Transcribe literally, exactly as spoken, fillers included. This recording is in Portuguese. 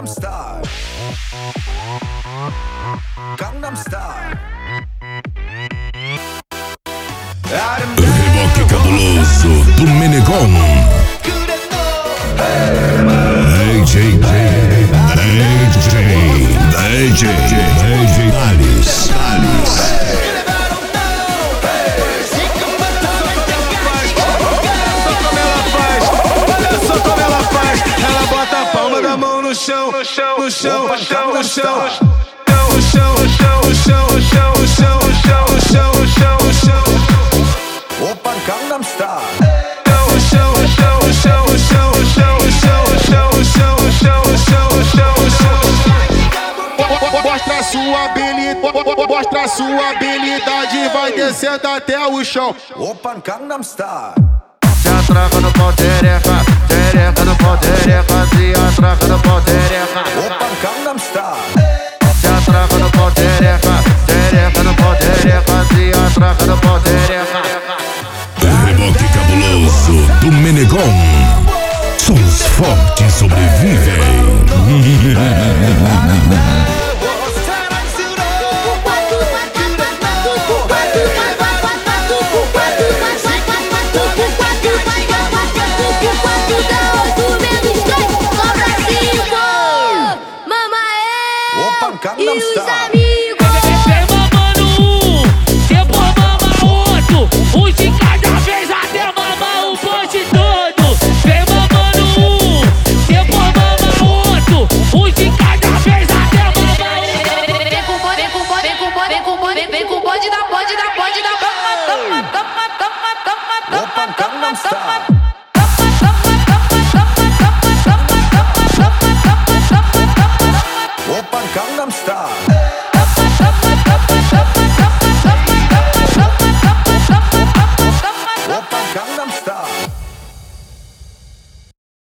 Gangnam Style. Gangnam Style. Reboque cabuloso do Menegão. D J, D J, D J, D J Thales, Thales. Ela bota a palma da mão no chão, no chão, no chão, no chão, no chão, no chão, no chão, no chão, no chão, no chão, no chão, no chão, no chão, no chão. Opa Gangnam Style. No chão, no chão, no chão, no chão, no chão, no chão, no chão, no chão, no chão, no chão, no chão, no chão. Mostra sua habilidade, mostra sua habilidade, vai descendo até o chão. Opa Gangnam Style. Se atraca no pau tereca, tereca no pau tereca, se atraca no pau tereca. Opa Gangnam Style. Se atraca no pau tereca, tereca no pau tereca, se atraca no pau tereca. Reboque cabuloso do Menegão. Só os fortes sobrevivem. Gangnam Style. Vem mamando um, depois mama outro, um de cada vez até mamar o bonde todo. Vem mamando um, depois mama outro, um de cada vez até mamar o bonde. Vem com bonde, vem com bonde, vem com bonde, vem com bonde, vem com bonde da bonde da bonde da toma, toma, toma, toma, toma, Opa Gangnam Style. Opa Gangnam Style.